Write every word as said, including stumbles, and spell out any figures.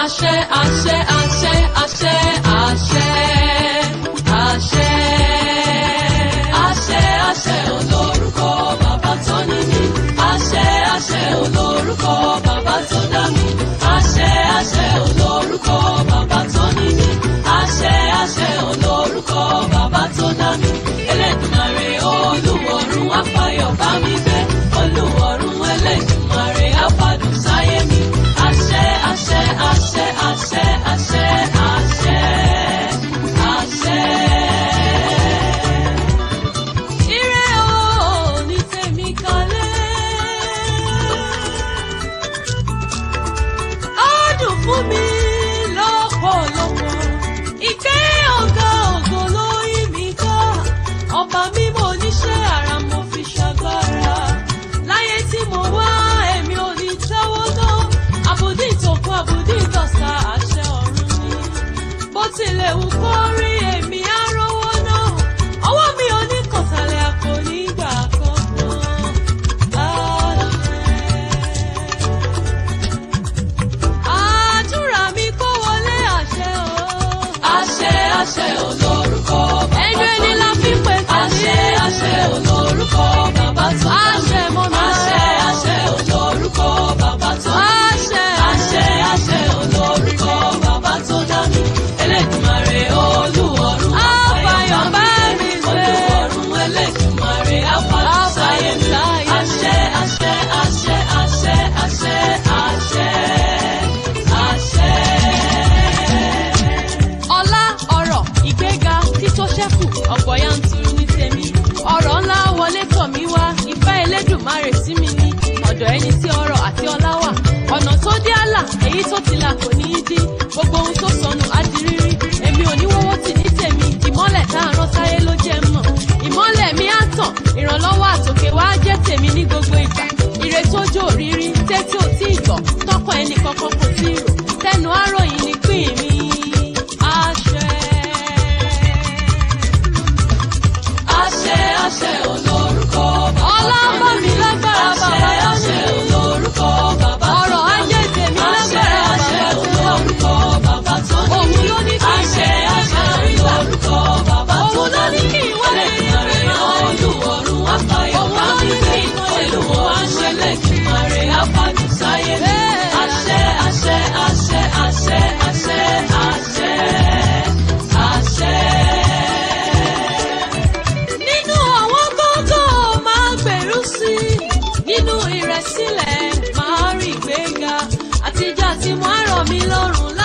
àṣẹ àṣẹ àṣẹ àṣẹ àṣẹ àṣẹ àṣẹ àṣẹ olórúkọ bàbá tó ní mi. Àṣẹ àṣẹ olórúkọ bàbá tó dá mi. Àṣẹ àṣẹ olórúkọ bàbá tó ní mi. Àṣẹ àṣẹ olórúkọ bàbá tó dá mi. Elédùmarè olúwọ̀run afayọ̀ bá mi gbé. Olúwọ̀run Elédùmarè afádùn sáyé mi. Àṣẹ àṣẹ àṣẹ àṣẹ àṣẹ àṣẹ àṣẹ. Ire o ní tèmi kalẹ̀. Ó dùn fún mi lọ́pọ̀lọpọ̀. Ìkẹ́ ọ̀gá ògo ló yí mi ká. Ọba mímọ́ oníṣẹ́ àrà mo fi ṣagbára. Láyé tí mo wá èmi ò ní tẹ́wọ́ náà. Àbùdí ìtòkun àbùdí ìtọ̀sà àṣẹ ọ̀run ni. Bó tilẹ̀ wù kó rí èmi á rówó náà. Ọwọ́ mi ò ní kọ̀sàlẹ̀ àpò nígbà kankan. Àdúrà mi kó wọlé àṣẹ o. Àṣẹ àṣẹ olórúkọ bàbá tó ní mi. Ẹnu ẹni la fi pè tẹ̀lé. Àṣẹ àṣẹ olórúkọ bàbá tó ní mi. Àṣẹ mọ́ mi. Àṣẹ àṣẹ olórúkọ bàbá tó ní mi. Àṣẹ àṣẹ àṣẹ olórúkọ bàbá tó dá mi. Elédùmarè olúwọ̀run afayọ̀ bá mi gbé. Olúwọ̀run Elédùmarè afádùn sáyé mi. Àṣẹ àṣẹ àṣẹ àṣẹ àṣẹ àṣẹ àṣẹ. Ọlá ọrọ̀ ìgbéga tító ṣẹ́kù ọ̀pọ̀ yanturu ní tèmi. Ọrọ̀ ńlá wọlé tọ̀ mí wá. Ìfẹ́ Elédùmarè sí mi ní ọ̀dọ̀ ẹni tí ọrọ̀ àti ọlá wà. Ọ̀nà tó dé àlà èyí tó ti là kò ní í dín. Gbogbo ohun tó sọnù á di rírí. Èmi ò ní wọ́wọ́ tì ní tèmi. Ìmọ́lẹ̀ tá a rán sáyé ló jẹ́ mọ̀. Ìmọ́lẹ̀ mi á tàn. Ìrànlọ́wọ́ àtòkè wá jẹ́ tèmi ní gbogbo ìgbà. Ire tó jó rírí tẹ́tí ò tí ì gbọ́. Tọkàn ẹnì kankan kò tí ì rò. Tẹnu àròyìn ni pín mi. Àṣẹ. Àṣẹ àṣẹ olórúkọ bàbá. Ọlá bá mi lágbára bàbá tó ní mi. Olórúkọ bàbá tó ní mi. Ọrọ̀ ajé tèmi lágbára bàbá tó ní mi. Olórúkọ bàbá tó ní mi. Òun ló ní kí n ṣe àṣẹ olórúkọ bàbá tó ní mi. Òun ló ní kí n wọlé ìrìn olúwọ̀run afayọ̀ bá mi gbé. Olúwọ̀run Elédùmarè afádùn sáyé mi. Àṣẹ àṣẹ àṣẹ àṣẹ àṣẹ àṣẹ àṣẹ. Nínú àwọn gógó máa gbèrú sí i. Nínú ìrẹ̀sílẹ̀ máa rí ìgbéga. Àtijọ́ àti mọ́ àrọ̀ mi lọ́rùn.